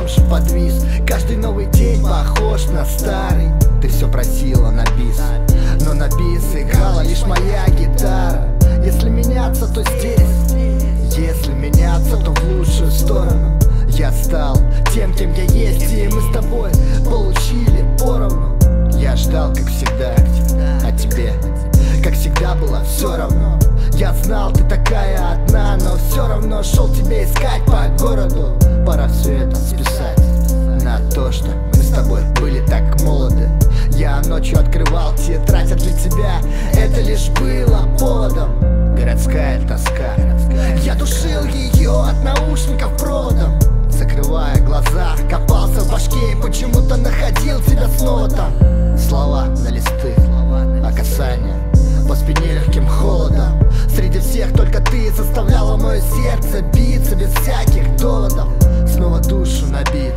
бомж подвис. Каждый новый день похож на старый. Ты все просила на бис, но на бис играла лишь моя гитара. Если меняться, то здесь, если меняться, то в лучшую сторону. Я стал тем, кем я есть, и мы с тобой получили поровну. Я ждал, как всегда, а тебе, как всегда, было все равно. Я знал, ты такая одна, но все равно шел тебе искать по городу. Пора все это списать на то, что мы с тобой были так молоды. Я ночью открывал тетрадь, а для тебя это лишь было поводом. Городская тоска, я душил ее от наушников проводом. Закрывая глаза, копался в башке и почему-то находил тебя снова там. Слова на листы, а касания по спине легким холодом. Среди всех только ты заставляла мое сердце биться без всяких доводов. Снова душу набит,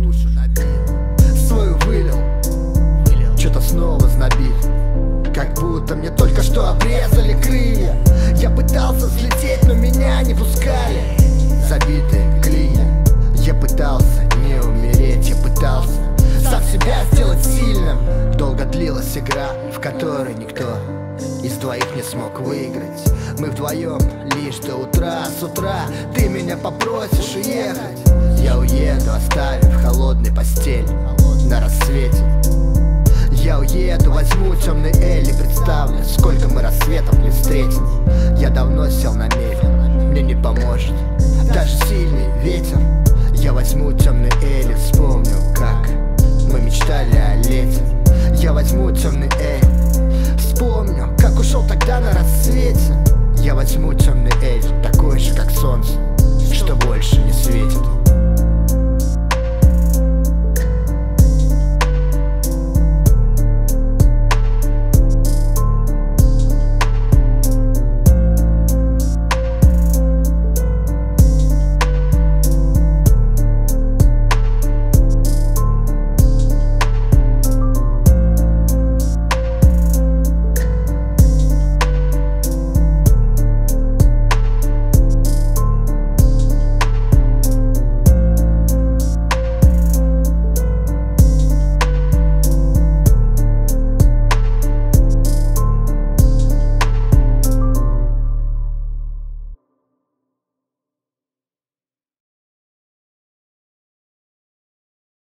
свою вылил, что-то снова знобит. Как будто мне только что обрезали крылья. Я пытался взлететь, но меня не пускали. Забитые клинья. Я пытался не умереть, я пытался сам себя сделать сильным. Долго длилась игра, в которой никто из двоих не смог выиграть. Мы вдвоем лишь до утра. С утра ты меня попросишь уехать. Я уеду, оставив холодной постель на рассвете. Я уеду, возьму темный Эль и представлю, сколько мы рассветов не встретим. Я давно сел на мель, мне не поможет даже сильный ветер. Я возьму темный Эль и вспомню, как мы мечтали о лете. Я возьму темный Эль, вспомню, как ушел тогда на рассвете. Я возьму темный Эль, такой же, как солнце, что больше не светит.